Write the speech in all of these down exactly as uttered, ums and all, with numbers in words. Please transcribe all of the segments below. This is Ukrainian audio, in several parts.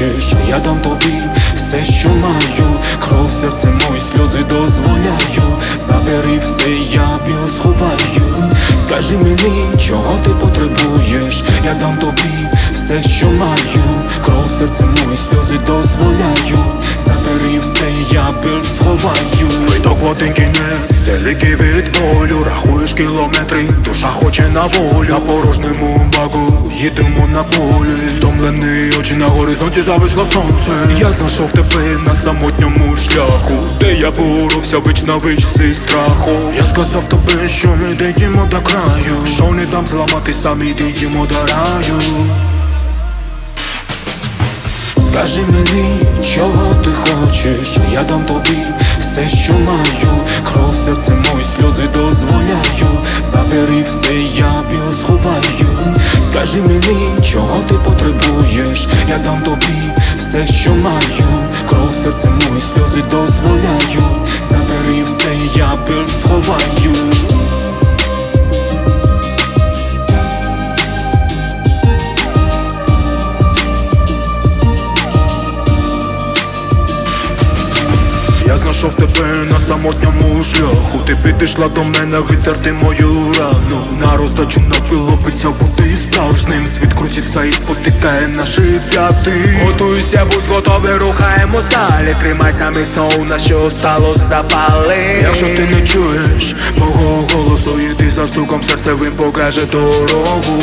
хочеш, я дам тобі все, що маю. Кров, серце моє, сльози дозволяю. Забери все, я біло сховаю. Скажи мені, чого ти потребуєш, я дам тобі все, що маю. Кров, серце моє, сльози дозволяю. Забери все, я біль сховаю. Виток в один кінець, це ліки від болю. Рахуєш кілометри, душа хоче на волю. На порожньому багу їдемо на полі. Стомлені очі на горизонті, зависло сонце. Я знайшов тебе на самотньому шляху, де я боровся віч на віч зі страху. Я сказав тобі, що ми дійдемо до краю, що не дам зламати, самі дійдемо до раю. Скажи мені, чого ти хочеш, я дам тобі все, що маю. Кров, серце моє, сльози дозволяю. Забери все, я біло сховаю. Скажи мені, чого ти потребуєш, я дам тобі все, що маю. Кров, серце моє, сльози дозволяю. Забери все, я біль сховаю. Я знайшов тебе на самотньому шляху. Ти підійшла до мене витерти мою рану. На роздачу напил, обіцяв бути справжнім. Світ крутиться і спотикає наші п'яти. Готуйся, будь готовий, рухаємось далі. Тримайся міцно, у нас що осталось запали. Якщо ти не чуєш мого голосу, іди за стуком серця, він покаже дорогу.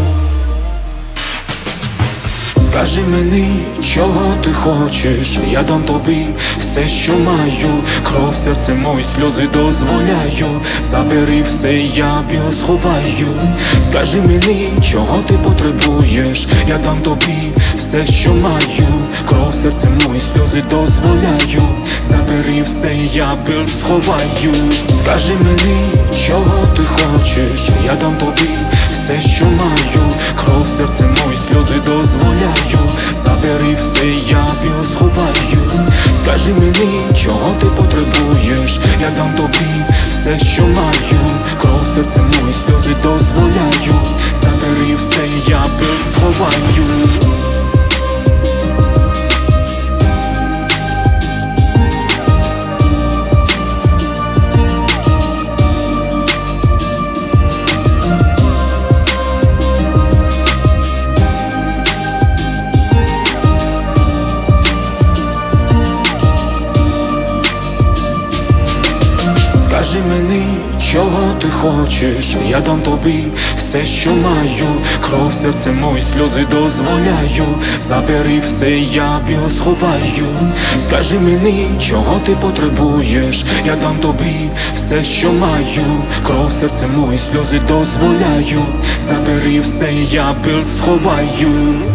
Скажи мені, чого ти хочеш, я дам тобі все, що маю. Кров, серце моє, сльози дозволяю. Забери все, я біло сховаю. Скажи мені, чого ти потребуєш, я дам тобі все, що маю. Кров, серце моє, сльози дозволяю. Забери все, я біль сховаю. Скажи мені, чого ти хочеш, я дам тобі все, що маю. Кров, серце моє, сльози дозволяю. Забери все, я біло сховаю. Скажи мені, чого ти потребуєш, я дам тобі все, що маю. Кров, серце моє, сльози дозволяю. Забери все, я біль сховаю. Скажи мені, чого ти хочеш, я дам тобі все, що маю. Кров, серце моє, сльози дозволяю. Забери все, я біло сховаю. Скажи мені, чого ти потребуєш, я дам тобі все, що маю. Кров, серце моє, сльози дозволяю. Забери все, я біль сховаю.